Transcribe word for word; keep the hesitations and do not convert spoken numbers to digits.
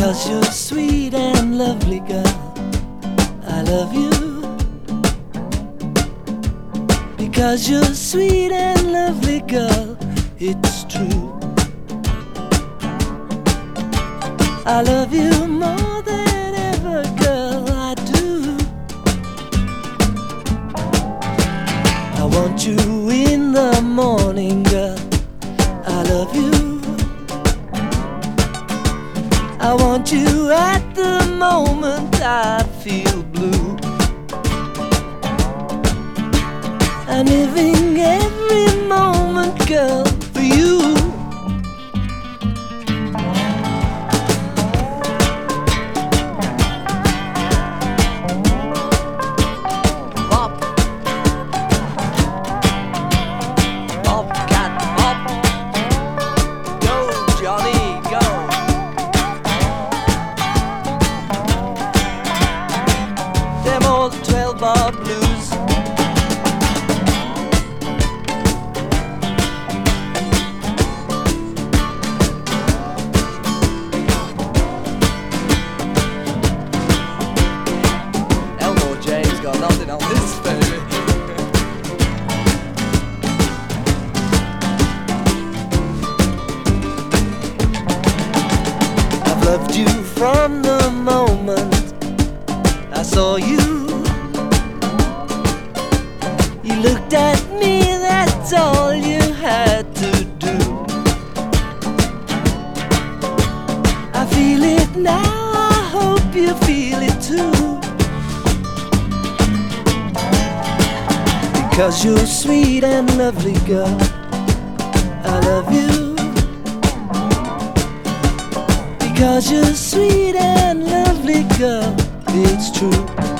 Because you're sweet and lovely, girl, I love you. Because you're sweet and lovely, girl, it's true. I love you more than ever, girl, I do. I want you in the morning, girl, I love you. I want you at the moment I feel blue. I'm living every moment, girl, for you. Bop, Bobcat, bop. Go, Johnny, go. Them old twelve bar blues. Elmo James got nothing on this, baby. I've loved you from the moment I saw you. You looked at me, that's all you had to do. I feel it now, I hope you feel it too. Because you're sweet and lovely, girl, I love you. Because you're sweet and lovely, girl, it's true.